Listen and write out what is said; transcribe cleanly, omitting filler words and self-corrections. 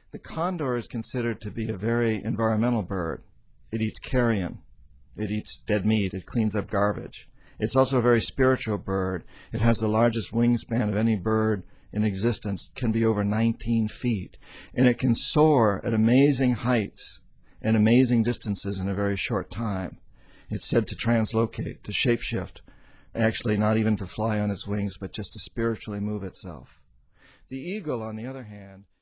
The condor is considered to be a very environmental bird. It eats carrion. It eats dead meat. It cleans up garbage. It's also a very spiritual bird. It has the largest wingspan of any bird in existence, can be over 19 feet. And it can soar at amazing heights and amazing distances in a very short time. It's said to translocate, to shapeshift, actually not even to fly on its wings, but just to spiritually move itself. The eagle, on the other hand,